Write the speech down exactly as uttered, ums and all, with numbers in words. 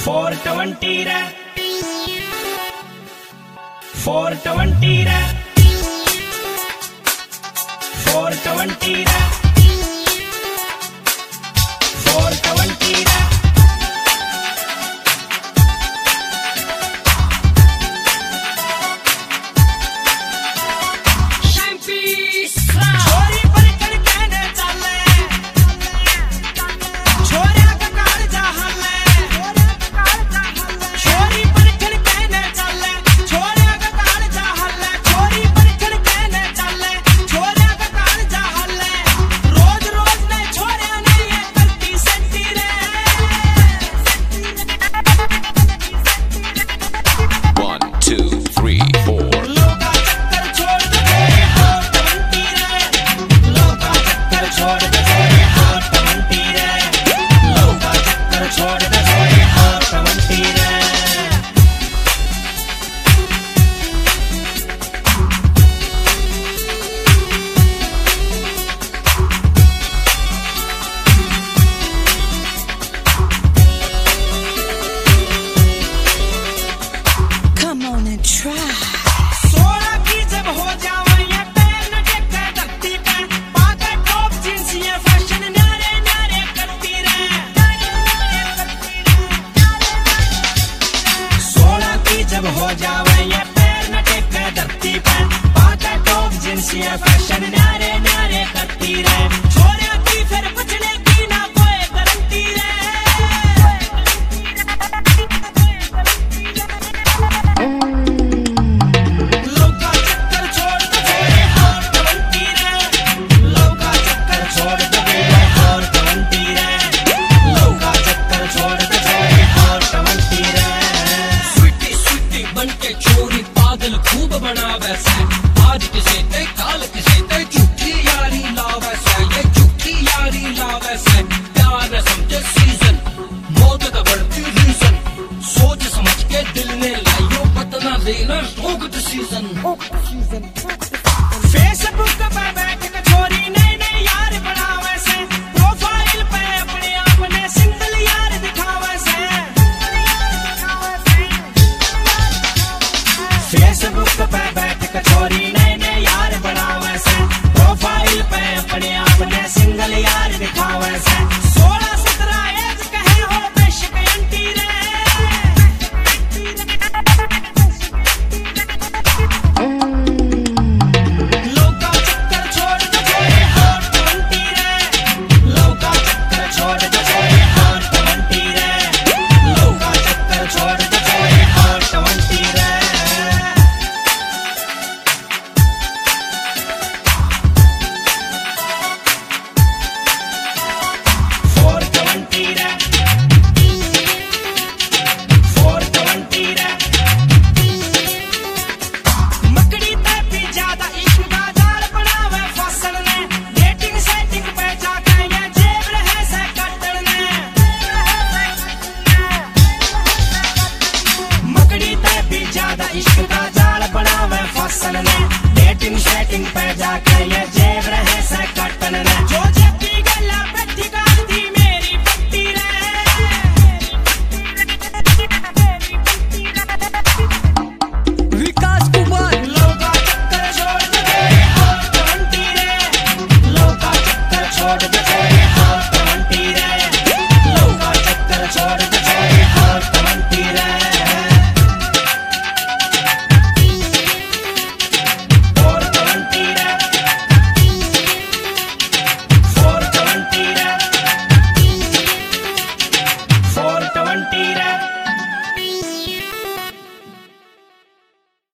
four twenty रे four twenty रे four twenty रे फोर ट्वेंटी रे फैशन न्यारे न्यारे करती रहे छोरिया की फिर बचने की ना कोई गारंटी रे लोका चक्कर छोड़ दे फोर ट्वेंटी रे लोका चक्कर छोड़ दे फोर ट्वेंटी रे लोका चक्कर छोड़ दे फोर ट्वेंटी रे स्वीटी स्वीटी बनके छोरी पागल खूब बना वैसे आज किसे ते काल किसे ते झूठी यारी लावे से ये झूठी यारी लावे से प्यार न समझे सीजन मौत का बढ़ती रीजन सोच समझ के दिल ने लाइयो पतना देना ठोक सीजन फेसबुक पे बैठ के छोरी नए नए यार बनावे से प्रोफाइल पे अपने आप ने सिंगल यार दिखावे से फेसबुक पे बैठ के छोरी प्रोफाइल पे अपने आप ने सिंगल यार दिखावे से सोलह सत्रह एज कहे हो बेशक एंटी रे लोका चक्कर छोड़ दे फोर ट्वेंटी रे लोका चक्कर छोड़ दे फोर ट्वेंटी रे लोका चक्कर छोड़ दे फोर ट्वेंटी रे इश्क का जाल बनावे फसल ने डेटिंग सेटिंग पे जाके